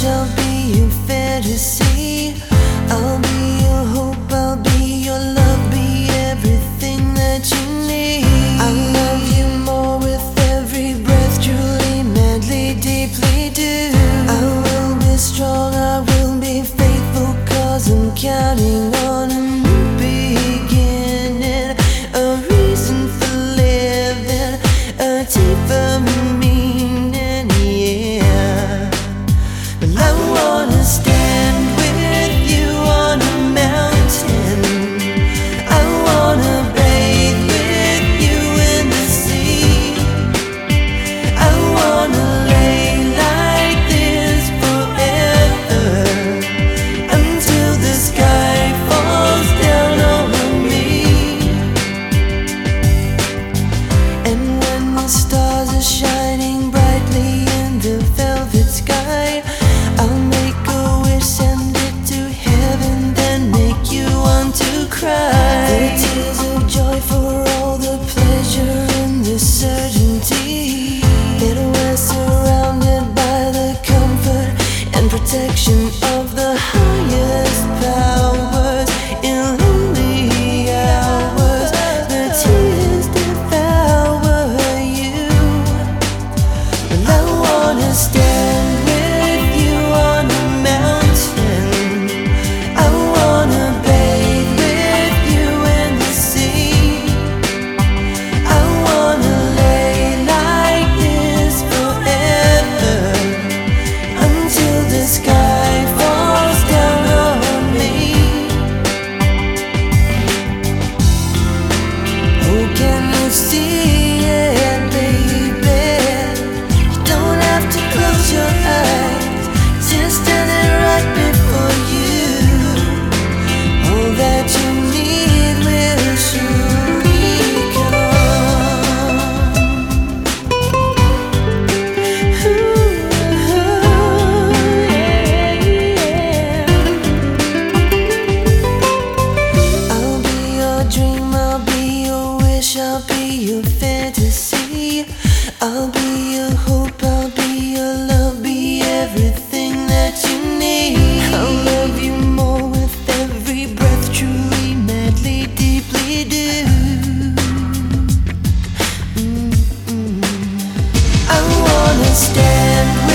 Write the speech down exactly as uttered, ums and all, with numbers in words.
I'll be your fantasy. I'll be your hope, I'll be your love, be everything that you need. I'll love you more with every breath, truly, madly, deeply do. I will be strong, I will be faithful, cause I'm counting on a new beginning, a reason for living, a deeper meaning, yeah. Well, I wanna stand with you on a mountain. I wanna bathe with you in the sea. I wanna lay like this forever, until the sky falls down on me. And when the stars are shining brightly in the velvet sky, I'll make a wish, send it to heaven, then make you want to cry. The tears of joy for all the pleasure and the certainty that we're surrounded by the comfort and protection of the highest powers. In lonely hours, the tears devour you. Well, I wanna stand with you on a mountain. I wanna bathe with you in the sea. I wanna lay like this forever, until the sky falls down on me. Oh, can you see it, baby? You don't have to close your eyes, just standing right before you. All that you need will surely come. Ooh, yeah, yeah. I'll be your dream, I'll be your wish, I'll be your fantasy. I'll be your hope, I'll be your love, be everything that you need. I'll love you more with every breath, truly, madly, deeply do. Mm-mm. I wanna stand